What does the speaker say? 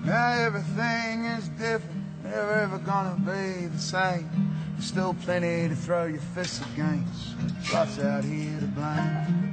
Now everything is different, never ever gonna be the same. There's still plenty to throw your fists against, lots out here to blame.